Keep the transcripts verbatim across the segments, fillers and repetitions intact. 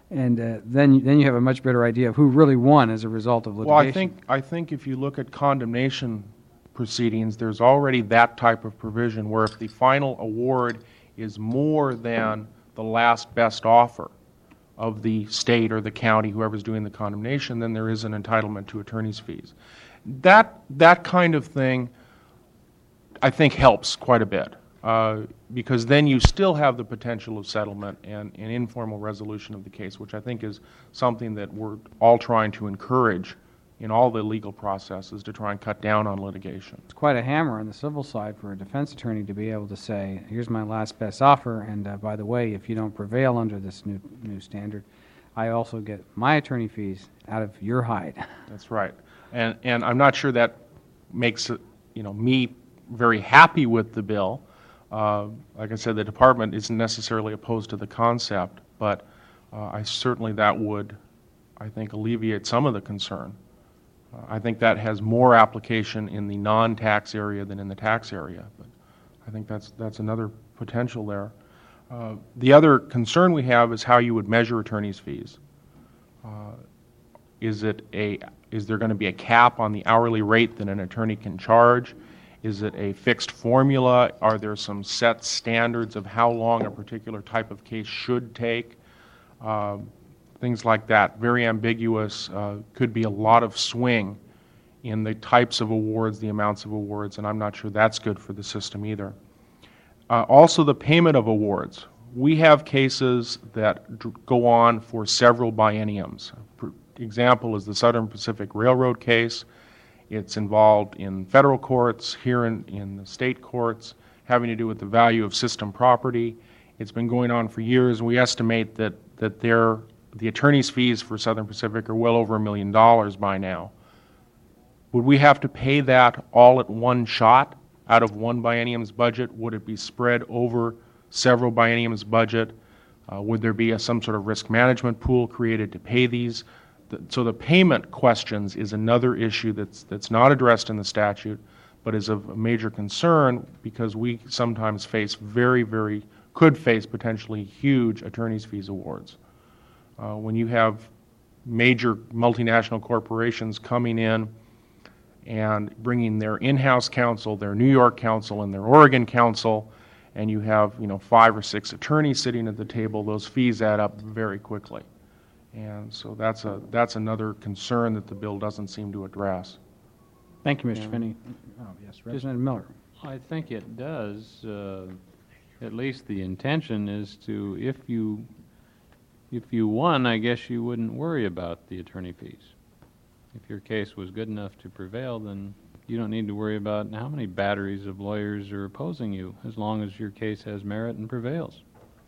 And uh, then, then you have a much better idea of who really won as a result of litigation. Well, I think, I think if you look at condemnation proceedings, there's already that type of provision where if the final award is more than the last best offer of the state or the county, whoever's doing the condemnation, then there is an entitlement to attorney's fees. That, that kind of thing, I think, helps quite a bit, uh, because then you still have the potential of settlement and an informal resolution of the case, which I think is something that we're all trying to encourage in all the legal processes to try and cut down on litigation. It's quite a hammer on the civil side for a defense attorney to be able to say, here's my last best offer, and uh, by the way, if you don't prevail under this new, new standard, I also get my attorney fees out of your hide. That's right. And, and I'm not sure that makes it, you know, me very happy with the bill. Uh, like I said, the department isn't necessarily opposed to the concept, but uh, I certainly that would, I think, alleviate some of the concern. Uh, I think that has more application in the non-tax area than in the tax area, but I think that's, that's another potential there. Uh, the other concern we have is how you would measure attorney's fees. Uh, is it a, is there going to be a cap on the hourly rate that an attorney can charge? Is it a fixed formula? Are there some set standards of how long a particular type of case should take? Uh, things like that. Very ambiguous. Uh, could be a lot of swing in the types of awards, the amounts of awards, and I'm not sure that's good for the system either. Uh, also, the payment of awards. We have cases that d- go on for several bienniums. For example is the Southern Pacific Railroad case. It's involved in federal courts, here in, in the state courts, having to do with the value of system property. It's been going on for years, and we estimate that, that their, the attorney's fees for Southern Pacific are well over a million dollars by now. Would we have to pay that all at one shot out of one biennium's budget? Would it be spread over several bienniums' budget? Uh, would there be a, some sort of risk management pool created to pay these? So the payment questions is another issue that's, that's not addressed in the statute, but is of major concern because we sometimes face very, very, could face potentially huge attorney's fees awards. Uh, when you have major multinational corporations coming in and bringing their in-house counsel, their New York counsel, and their Oregon counsel, and you have, you know, five or six attorneys sitting at the table, those fees add up very quickly. And so that's a that's another concern that the bill doesn't seem to address. Thank you, Mister Yeah. Finney. Oh, yes, Representative Miller. I think it does. Uh, at least the intention is to, if you if you won, I guess you wouldn't worry about the attorney fees. If your case was good enough to prevail, then you don't need to worry about how many batteries of lawyers are opposing you, as long as your case has merit and prevails.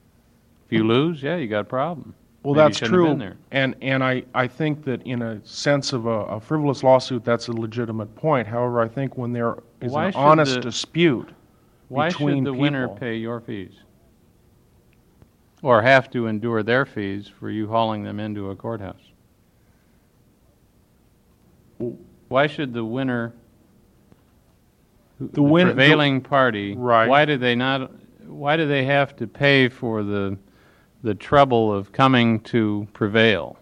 If you lose, yeah, you got a problem. Well, Maybe that's true, and and I, I think that in a sense of a, a frivolous lawsuit, that's a legitimate point. However, I think when there is Why an should honest the- dispute Why between should the people, winner pay your fees? Or have to endure their fees for you hauling them into a courthouse? Why should the winner, the, the win, prevailing the, party, right. why do they not, why do they have to pay for the the trouble of coming to prevail?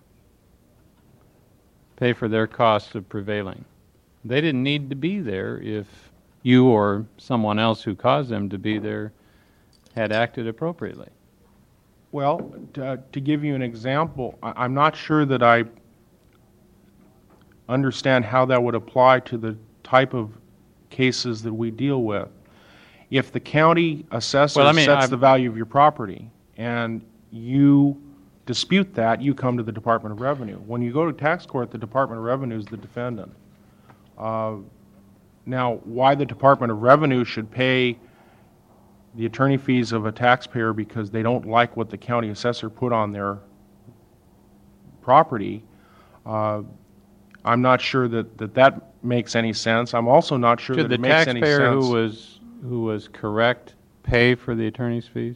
Pay for their costs of prevailing. They didn't need to be there if you or someone else who caused them to be there had acted appropriately. Well, to, to give you an example, I, I'm not sure that I understand how that would apply to the type of cases that we deal with. If the county assessor Well, I mean, sets I've- the value of your property and you dispute that, you come to the Department of Revenue. When you go to tax court, the Department of Revenue is the defendant. Uh, now, why the Department of Revenue should pay the attorney fees of a taxpayer because they don't like what the county assessor put on their property, uh, I'm not sure that, that that makes any sense. I'm also not sure Should that the it makes any sense. taxpayer who was who was correct pay for the attorney's fees?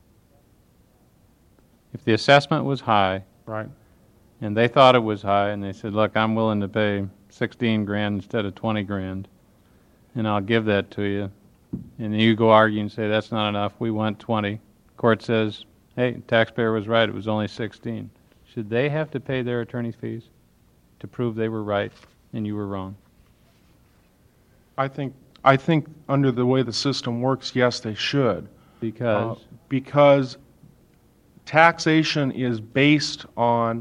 If the assessment was high, right, and they thought it was high, and they said, "Look, I'm willing to pay sixteen grand instead of twenty grand, and I'll give that to you," and then you go argue and say that's not enough, we want twenty. Court says, "Hey, taxpayer was right; it was only sixteen." should they have to pay their attorney's fees to prove they were right and you were wrong? I think, I think under the way the system works, yes, they should. Because, Uh, Because taxation is based on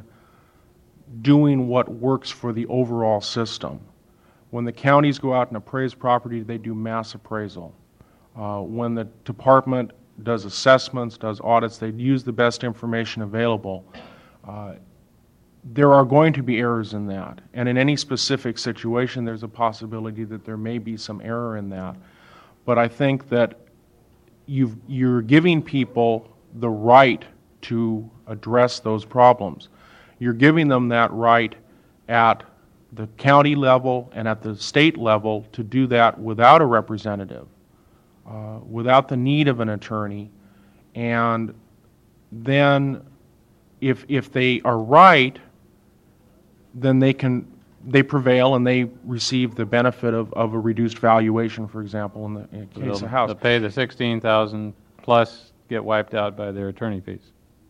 doing what works for the overall system. When the counties go out and appraise property, they do mass appraisal. Uh, When the department does assessments, does audits, they use the best information available. Uh, There are going to be errors in that. And in any specific situation, there's a possibility that there may be some error in that. But I think that you've, you're giving people the right to address those problems. You're giving them that right at the county level and at the state level to do that without a representative, uh, without the need of an attorney. And then if, if they are right, then they can, they prevail and they receive the benefit of, of a reduced valuation, for example, in the in the case they'll, of house. they'll pay the sixteen thousand plus get wiped out by their attorney fees.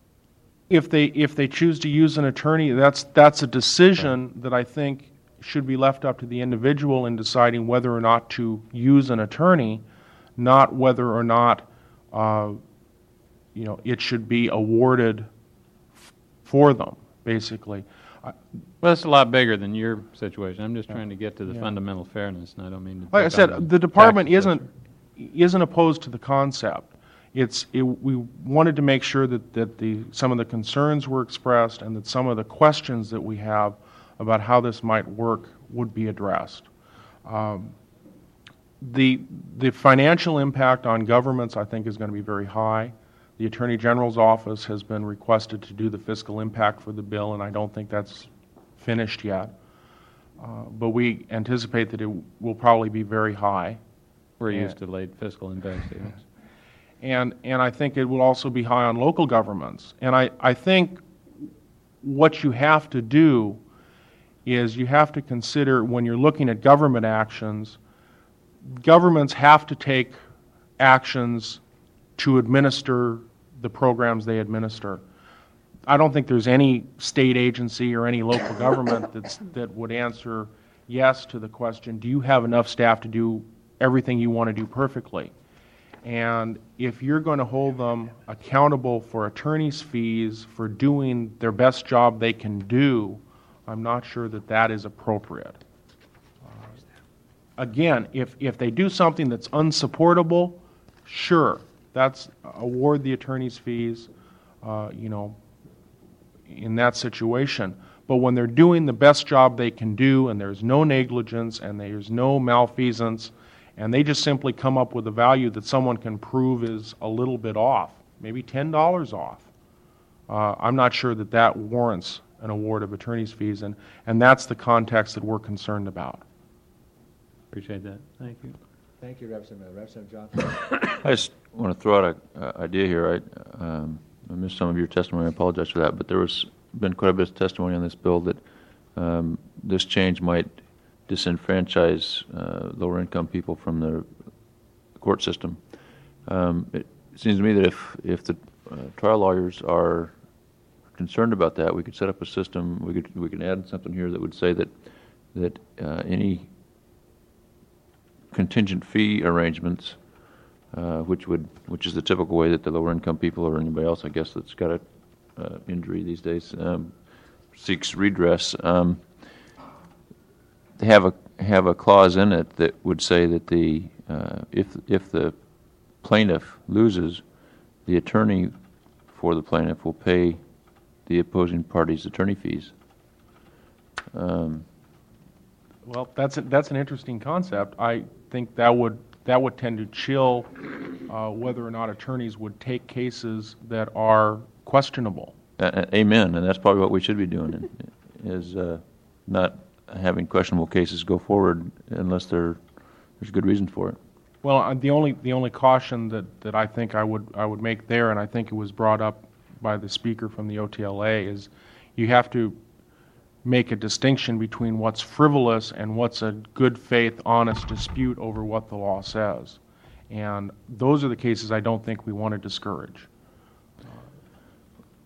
If they, if they choose to use an attorney, that's, that's a decision that I think should be left up to the individual in deciding whether or not to use an attorney, not whether or not, uh, you know, it should be awarded f- for them, basically. I- Well, it's a lot bigger than your situation. I'm just trying to get to the Yeah. fundamental fairness, and I don't mean to... Like I pick on said, the department tax isn't, isn't opposed to the concept. It's, it, we wanted to make sure that, that the, some of the concerns were expressed and that some of the questions that we have about how this might work would be addressed. Um, the, the financial impact on governments, I think, is going to be very high. The Attorney General's office has been requested to do the fiscal impact for the bill, and I don't think that's finished yet. Uh, but we anticipate that it will probably be very high. We're Yeah. used to late fiscal impact statements. And, and I think it will also be high on local governments. And I, I think what you have to do is you have to consider, when you're looking at government actions, governments have to take actions to administer the programs they administer. I don't think there's any state agency or any local government that's, that would answer yes to the question, do you have enough staff to do everything you want to do perfectly? And if you're going to hold them accountable for attorneys' fees for doing their best job they can do, I'm not sure that that is appropriate. Uh, Again, if, if they do something that's unsupportable, sure, that's, award the attorney's fees, uh, you know, in that situation. But when they're doing the best job they can do and there's no negligence and there's no malfeasance, and they just simply come up with a value that someone can prove is a little bit off, maybe ten dollars off, uh, I'm not sure that that warrants an award of attorney's fees, and, and that's the context that we're concerned about. Appreciate that. Thank you. Thank you, Representative Miller. Representative Johnson. I just want to throw out an uh, idea here. I, um, I missed some of your testimony. I apologize for that. But there was been quite a bit of testimony on this bill that um, this change might disenfranchise uh, lower-income people from the court system. Um, it seems to me that if if the uh, trial lawyers are concerned about that, we could set up a system. We could we could add something here that would say that that uh, any contingent fee arrangements, uh, which would, which is the typical way that the lower income people or anybody else, I guess, that's got an uh, injury these days, um, seeks redress, um, have a have a clause in it that would say that the uh, if if the plaintiff loses, the attorney for the plaintiff will pay the opposing party's attorney fees. Um, Well, that's, a, that's an interesting concept. I think that would, that would tend to chill uh, whether or not attorneys would take cases that are questionable. Uh, amen, and that's probably what we should be doing, is uh, not having questionable cases go forward unless there, there's good reason for it. Well, uh, the only, the only caution that, that I think I would, I would make there, and I think it was brought up by the speaker from the O T L A, is you have to make a distinction between what's frivolous and what's a good faith, honest dispute over what the law says. And those are the cases I don't think we want to discourage.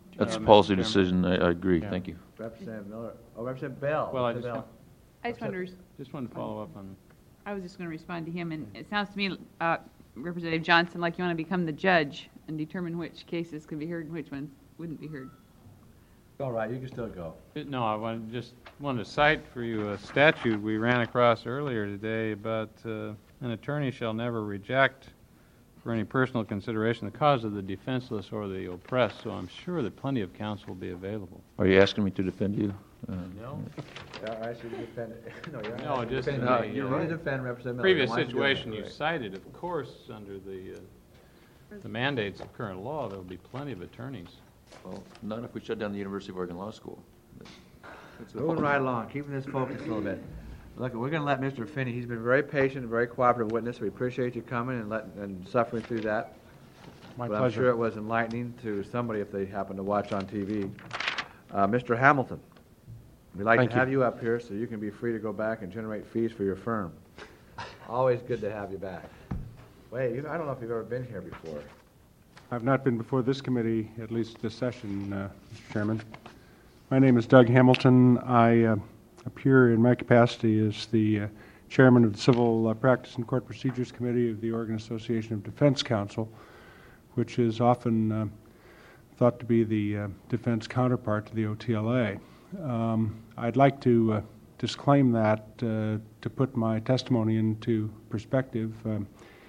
That's a Uh, policy Mister Chairman. decision, I, I agree, Yeah. thank you. Representative Miller, oh, Representative Bell. Well, I Mister just, Bell. I just wanted to, res- just wanted to follow up on, I was just going to respond to him, and it sounds to me, uh, Representative Johnson, like you want to become the judge and determine which cases could be heard and which ones wouldn't be heard. All right, you can still go. no, I wanted, just wanted to cite for you a statute we ran across earlier today about uh, an attorney shall never reject for any personal consideration the cause of the defenseless or the oppressed, so I'm sure that plenty of counsel will be available. Are you asking me to defend you? Uh, No? Yeah, I should defend, no, you're No, not. just defending in me. the, You're uh, going to defend Representative Miller. Previous Why don't you do that? situation you Right. cited, of course, under the, uh, the mandates of current law, there will be plenty of attorneys. Well, not if we shut down the University of Oregon Law School. That's a- Moving right along, keeping this focused a little bit. Look, we're going to let Mister Finney, he's been very patient, and very cooperative witness. We appreciate you coming and letting, and suffering through that. My But I'm pleasure. sure it was enlightening to somebody if they happen to watch on T V. Uh, Mister Hamilton, we'd like Thank to you. have you up here so you can be free to go back and generate fees for your firm. Always good to have you back. Wait, you, I don't know if you've ever been here before. I've not been before this committee, at least this session, uh, Mister Chairman. My name is Doug Hamilton. I uh, appear in my capacity as the uh, chairman of the Civil uh, Practice and Court Procedures Committee of the Oregon Association of Defense Counsel, which is often uh, thought to be the uh, defense counterpart to the O T L A. Um, I'd like to uh, disclaim that uh, to put my testimony into perspective. Um,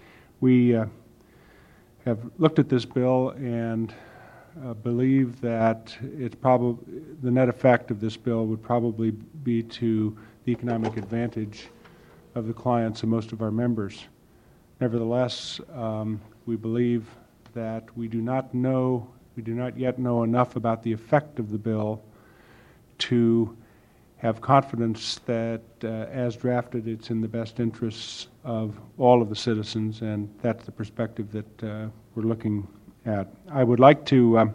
we uh, have looked at this bill and uh, believe that it's probably the net effect of this bill would probably be to the economic advantage of the clients of most of our members. Nevertheless, um, we believe that we do not know, we do not yet know enough about the effect of the bill to have confidence that, uh, as drafted, it's in the best interests of all of the citizens, and that's the perspective that uh, we're looking at. I would like to um,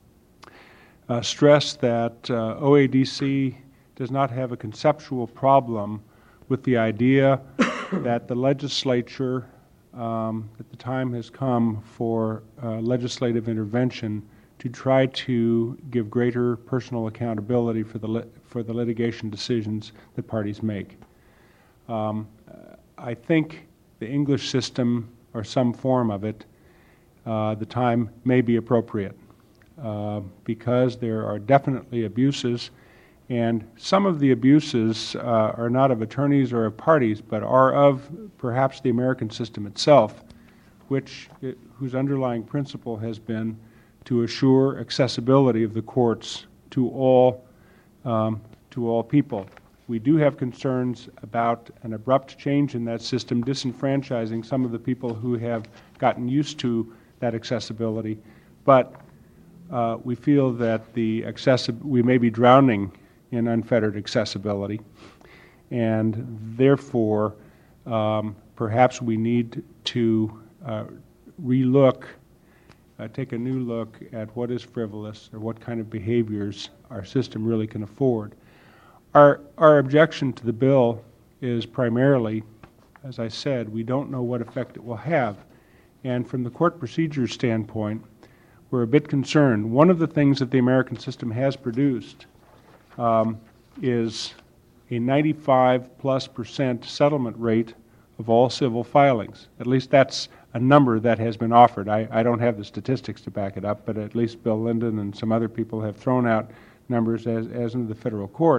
uh, stress that uh, O A D C does not have a conceptual problem with the idea that the legislature, um, that the time has come for uh, legislative intervention to try to give greater personal accountability for the lit- for the litigation decisions that parties make. Um, I think the English system, or some form of it, uh, the time may be appropriate uh, because there are definitely abuses, and some of the abuses uh, are not of attorneys or of parties, but are of perhaps the American system itself, which it, whose underlying principle has been to assure accessibility of the courts to all um, to all people. We do have concerns about an abrupt change in that system, disenfranchising some of the people who have gotten used to that accessibility, but uh, we feel that the accessi- we may be drowning in unfettered accessibility, and therefore um, perhaps we need to uh, relook Uh, take a new look at what is frivolous or what kind of behaviors our system really can afford. Our, our objection to the bill is primarily, as I said, we don't know what effect it will have. And from the court procedures standpoint, we're a bit concerned. One of the things that the American system has produced um, is a ninety-five plus percent settlement rate of all civil filings. At least that's a number that has been offered. I, I don't have the statistics to back it up, but at least Bill Linden and some other people have thrown out numbers as, as in the federal court.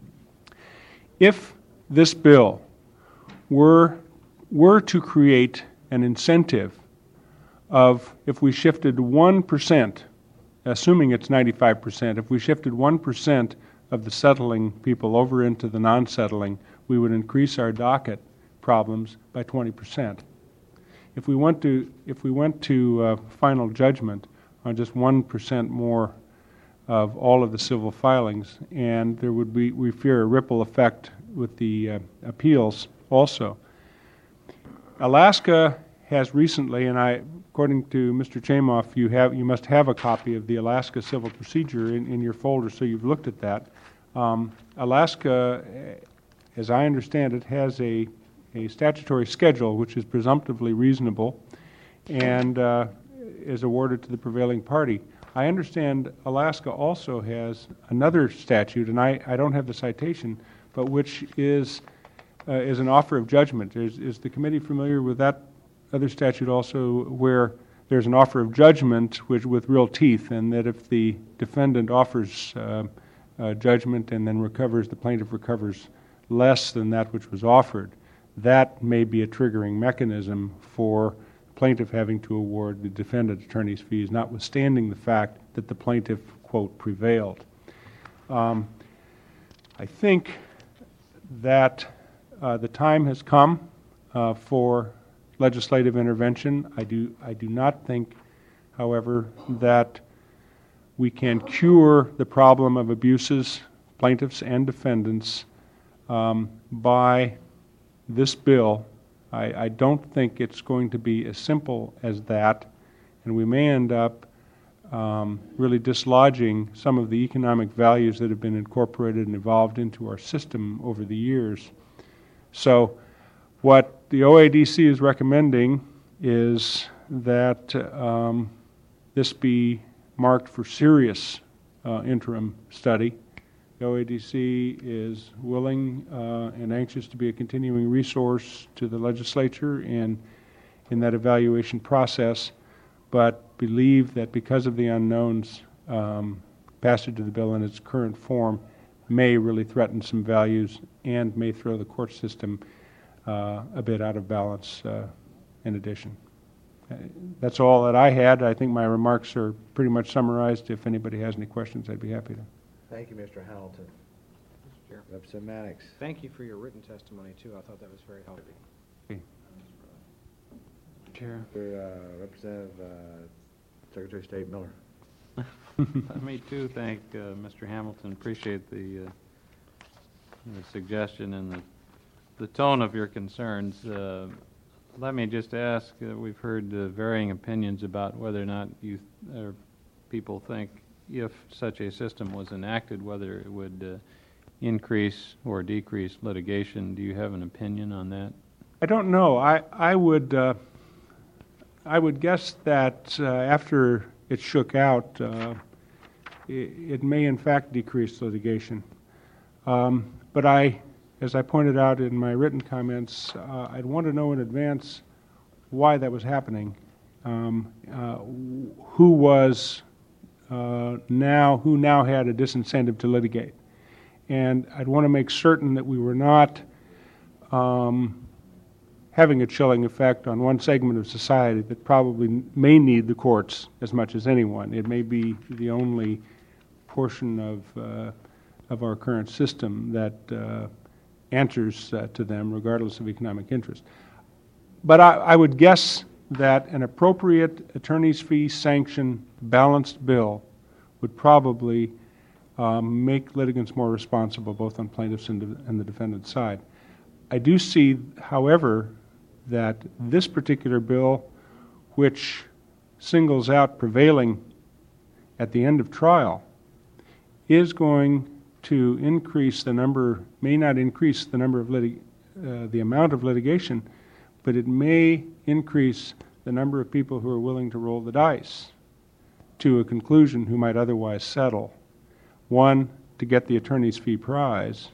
If this bill were, were to create an incentive of, if we shifted one percent, assuming it's ninety-five percent, if we shifted one percent of the settling people over into the non-settling, we would increase our docket problems by twenty percent. If we went to if we went to uh, final judgment on just one percent more of all of the civil filings, and there would be, we fear, a ripple effect with the uh, appeals also. Alaska has recently, and I, according to Mister Chamoff, you have you must have a copy of the Alaska Civil Procedure in, in your folder, so you've looked at that. Um, Alaska, as I understand it, has a a statutory schedule which is presumptively reasonable and uh, is awarded to the prevailing party. I understand Alaska also has another statute, and I, I don't have the citation, but which is uh, is an offer of judgment. Is, is the committee familiar with that other statute also, where there's an offer of judgment which, with real teeth, and that if the defendant offers uh, uh, judgment and then recovers, the plaintiff recovers less than that which was offered, that may be a triggering mechanism for the plaintiff having to award the defendant attorney's fees, notwithstanding the fact that the plaintiff, quote, prevailed. Um, I think that uh, the time has come uh, for legislative intervention. I do, I do not think, however, that we can cure the problem of abuses, plaintiffs and defendants, um, by this bill. I, I don't think it's going to be as simple as that, and we may end up um, really dislodging some of the economic values that have been incorporated and evolved into our system over the years. So what the O A D C is recommending is that um, this be marked for serious uh, interim study. The O A D C is willing uh, and anxious to be a continuing resource to the legislature in, in that evaluation process, but believe that because of the unknowns, um, passage of the bill in its current form may really threaten some values and may throw the court system uh, a bit out of balance uh, in addition. Uh, that's all that I had. I think my remarks are pretty much summarized. If anybody has any questions, I'd be happy to. Thank you, Mister Hamilton. Representative Mannix. Thank you for your written testimony, too. I thought that was very helpful. Chair. For, uh, Representative uh, Secretary of State Miller. Let me too thank uh, Mister Hamilton. Appreciate the, uh, the suggestion and the, the tone of your concerns. Uh, let me just ask, uh, we've heard uh, varying opinions about whether or not you th- or people think if such a system was enacted, whether it would uh, increase or decrease litigation. Do you have an opinion on that? I don't know. I, I would uh, I would guess that uh, after it shook out, uh, it, it may in fact decrease litigation. Um, but I, as I pointed out in my written comments, uh, I'd want to know in advance why that was happening. Um, uh, who was uh, now who now had a disincentive to litigate, and I'd want to make certain that we were not Um, having a chilling effect on one segment of society that probably may need the courts as much as anyone. It may be the only portion of uh, of our current system that uh, answers uh, to them, regardless of economic interest. But I, I would guess that an appropriate attorney's fee sanction balanced bill would probably um, make litigants more responsible, both on plaintiffs and, de- and the defendant's side. I do see, however, that this particular bill, which singles out prevailing at the end of trial, is going to increase the number, may not increase the number of litig- uh, the amount of litigation, but it may increase the number of people who are willing to roll the dice to a conclusion who might otherwise settle. One, to get the attorney's fee prize,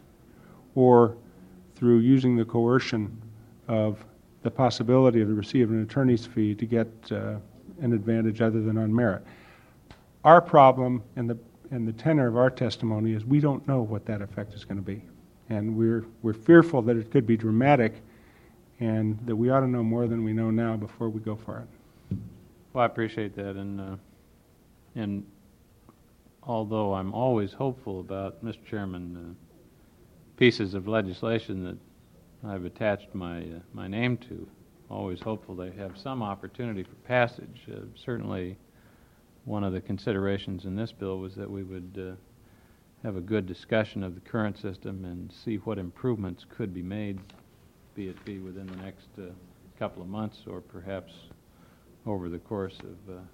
or through using the coercion of the possibility of the receipt of an attorney's fee to get uh, an advantage other than on merit. Our problem and the and the tenor of our testimony is we don't know what that effect is going to be, and we're we're fearful that it could be dramatic, and that we ought to know more than we know now before we go for it. Well, I appreciate that, and uh, and although I'm always hopeful about, Mister Chairman, uh, pieces of legislation that I've attached my uh, my name to, always hopeful they have some opportunity for passage. Uh, certainly, one of the considerations in this bill was that we would uh, have a good discussion of the current system and see what improvements could be made, be it be within the next uh, couple of months or perhaps over the course of uh,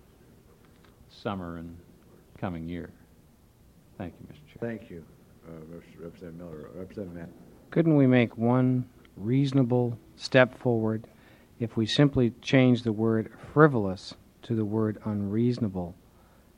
summer and coming year. Thank you, Mister Chair. Thank you, uh, Representative Miller. Representative Matt. Couldn't we make one reasonable step forward if we simply change the word frivolous to the word unreasonable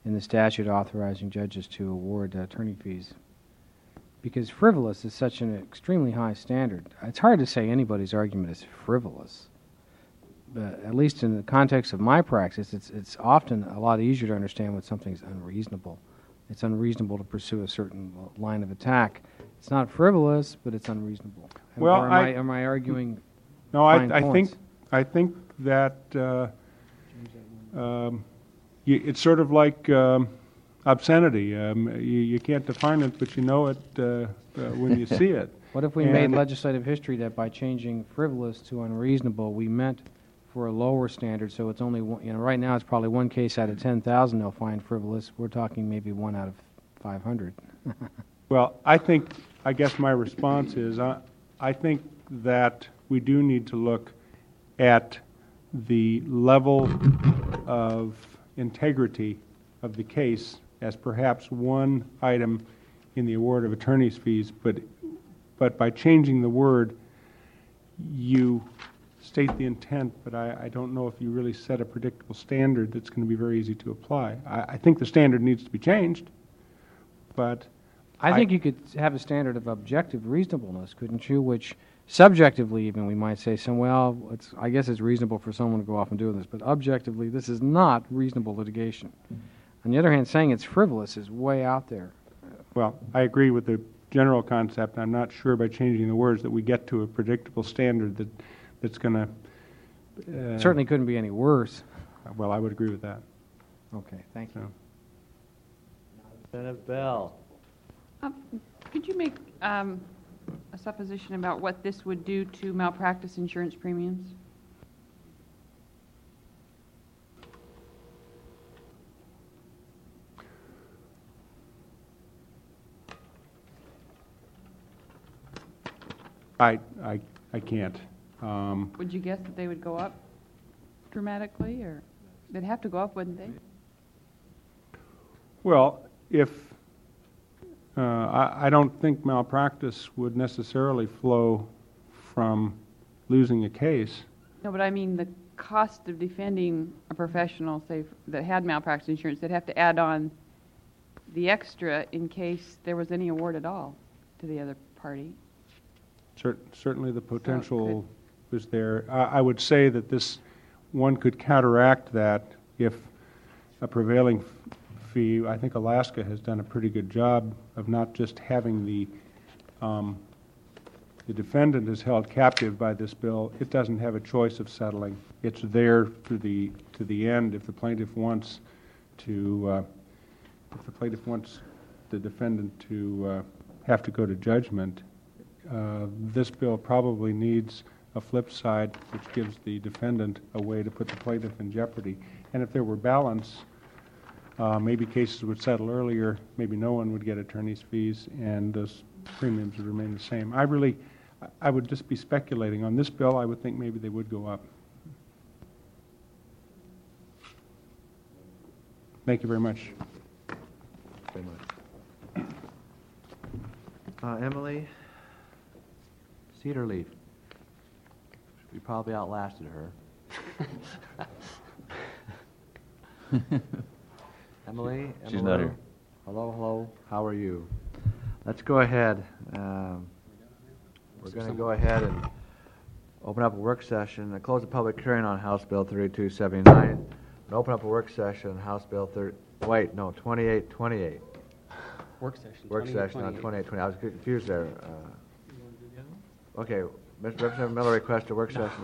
in the statute authorizing judges to award uh, attorney fees. Because frivolous is such an extremely high standard. It's hard to say anybody's argument is frivolous. But at least in the context of my practice, it's, it's often a lot easier to understand when something's unreasonable. It's unreasonable to pursue a certain line of attack. It's not frivolous, but it's unreasonable. Am- Well, or am I- I, am I arguing No, I, fine I points? think, I think that uh, um, y- it's sort of like um, obscenity. Um, You, you can't define it, but you know it uh, uh, when you see it. What if we made And- legislative history that by changing frivolous to unreasonable, we meant for a lower standard, so it's only, one- you know, right now it's probably one case out of ten thousand they'll find frivolous. We're talking maybe one out of five hundred. Well, I think, I guess my response is, I, I think that we do need to look at the level of integrity of the case as perhaps one item in the award of attorney's fees, but, but by changing the word, you state the intent, but I, I don't know if you really set a predictable standard that's going to be very easy to apply. I, I think the standard needs to be changed, but I I- think you could have a standard of objective reasonableness, couldn't you? Which subjectively even we might say, some, well, it's, I guess it's reasonable for someone to go off and do this, but objectively this is not reasonable litigation. On the other hand, saying it's frivolous is way out there. Well, I agree with the general concept. I'm not sure by changing the words that we get to a predictable standard that, that's going to... Uh, Certainly couldn't be any worse. Well, I would agree with that. Okay, thank you. So, Senate Bell. Um, Could you make um, a supposition about what this would do to malpractice insurance premiums? I, I, I can't. Um, Would you guess that they would go up dramatically, or they'd have to go up, wouldn't they? Well, if, uh, I, I don't think malpractice would necessarily flow from losing a case. No, but I mean the cost of defending a professional, say, that had malpractice insurance, they'd have to add on the extra in case there was any award at all to the other party. Cer- Certainly the potential was there. I, I would say that this, one could counteract that if a prevailing f- fee, I think Alaska has done a pretty good job of not just having the, um, the defendant is held captive by this bill. It doesn't have a choice of settling. It's there to the, to the end if the plaintiff wants to, uh, if the plaintiff wants the defendant to uh, have to go to judgment. Uh, This bill probably needs a flip side, which gives the defendant a way to put the plaintiff in jeopardy. And if there were balance, uh, maybe cases would settle earlier, maybe no one would get attorney's fees, and those premiums would remain the same. I really, I would just be speculating. On this bill, I would think maybe they would go up. Thank you very much. Very much. Uh, Emily, Cedar Leaf. We probably outlasted her. Emily? She's not here. Hello, hello, how are you? Let's go ahead. Um, We're going to go ahead and open up a work session, and close the public hearing on House Bill thirty-two seventy-nine, and open up a work session on House Bill thirty, wait, no, twenty-eight twenty-eight. Work session. Work session on twenty-eight twenty, I was confused there. Uh, Okay, Mister Representative Miller requested a work session.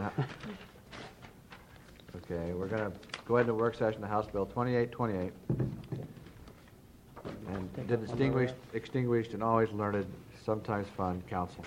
Okay, we're going to go ahead to work session on House Bill twenty-eight twenty-eight. And the distinguished, extinguished, and always learned, sometimes fun counsel.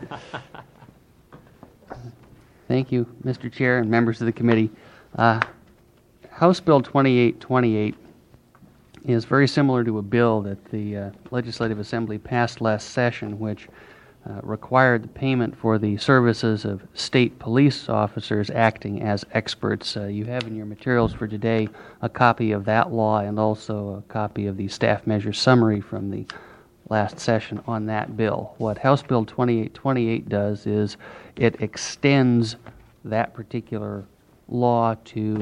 Thank you, Mister Chair and members of the committee. Uh, House Bill twenty-eight twenty-eight is very similar to a bill that the uh, Legislative Assembly passed last session, which uh, required the payment for the services of state police officers acting as experts. Uh, you have in your materials for today a copy of that law and also a copy of the staff measure summary from the last session on that bill. What House Bill twenty-eight twenty-eight does is it extends that particular law to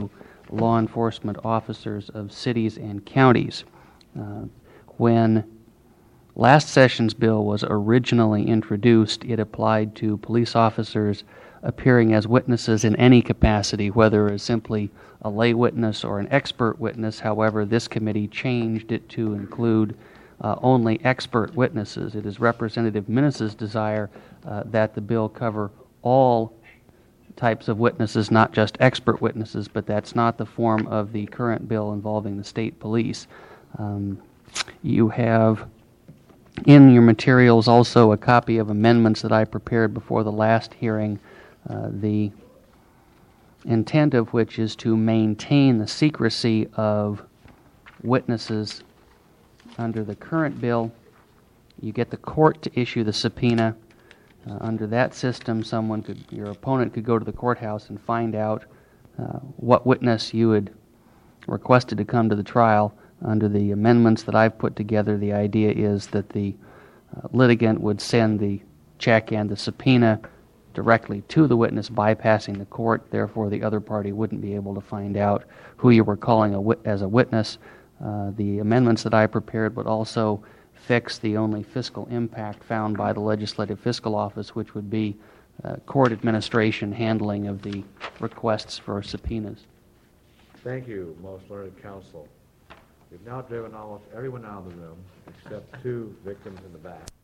law enforcement officers of cities and counties. Uh, When last session's bill was originally introduced, it applied to police officers appearing as witnesses in any capacity, whether as simply a lay witness or an expert witness. However, this committee changed it to include uh, only expert witnesses. It is Representative Minnis's desire uh, that the bill cover all types of witnesses, not just expert witnesses, but that's not the form of the current bill involving the state police. Um, you have in your materials also a copy of amendments that I prepared before the last hearing, uh, the intent of which is to maintain the secrecy of witnesses under the current bill. You get the court to issue the subpoena. Uh, under that system, someone could, your opponent could go to the courthouse and find out uh, what witness you had requested to come to the trial. Under the amendments that I've put together, the idea is that the uh, litigant would send the check and the subpoena directly to the witness, bypassing the court. Therefore, the other party wouldn't be able to find out who you were calling a wit- as a witness. Uh, the amendments that I prepared would also fix the only fiscal impact found by the Legislative Fiscal Office, which would be uh, court administration handling of the requests for subpoenas. Thank you, most learned counsel. We've now driven almost everyone out of the room except two victims in the back.